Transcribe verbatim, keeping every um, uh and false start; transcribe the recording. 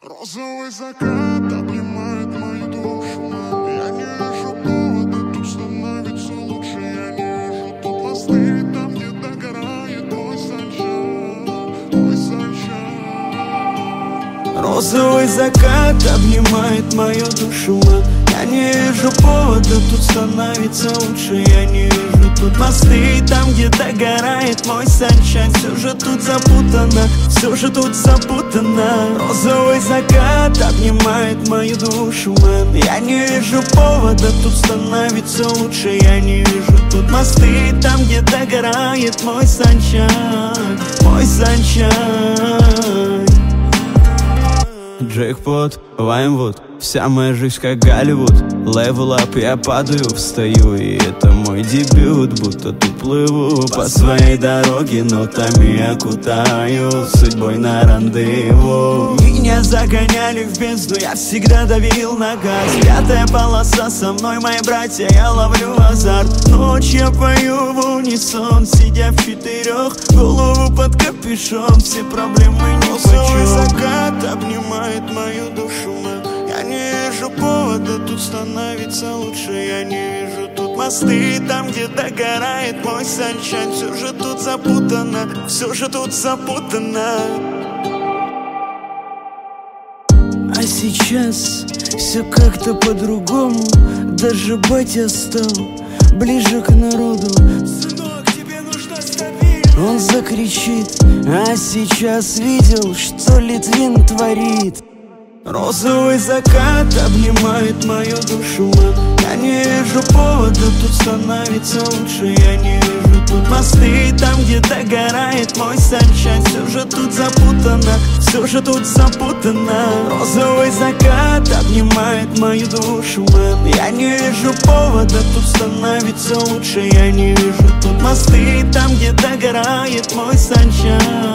Розовый закат обнимает мою душу. Я не вижу повода, тут становится лучше. Я не вижу тут мосты, там, где догорает мой саншайн, мой саншайн. Розовый закат обнимает мою душу. Я не вижу повода, тут становится лучше. Я не вижу тут мосты, там, где догорает мой саншайн. Все же тут запутано, все же тут запутано. Розовый закат обнимает мою душу, мэн. Я не вижу повода, тут становится лучше. Я не вижу тут мосты, там, где догорает мой саншайн, мой саншайн. Джекпот, Ваймвуд, вся моя жизнь как Голливуд. Левел ап, я падаю, встаю, и это мой дебют. Будто тут плыву по своей дороге, нотами окутаю судьбой на рандеву. Меня загоняли в бездну, я всегда давил на газ. Пятая полоса со мной, мои братья, я ловлю азарт. Ночь я пою в унисон, сидя в четырех, голову под капюшон, все проблемы ни по чем. Розовый закат обнимает мою душу, мэн. Я не вижу повода, тут становится лучше. Я не вижу тут мосты, там, где догорает мой саншайн. Все же тут запутано, все же тут запутано. А сейчас все как-то по-другому. Даже батя стал ближе к народу. Сынок, тебе нужна стабильность. Он закричит, а сейчас видел, что Литвин творит. Розовый закат обнимает мою душу, мэн. Я не вижу повода, тут становится лучше. Я не вижу тут мосты, там, где догорает мой саншайн. Все же тут запутано, все же тут запутано. Розовый закат обнимает мою душу, мэн. Я не вижу повода, тут становится лучше. Я не вижу тут мосты, там, где догорает мой саншайн.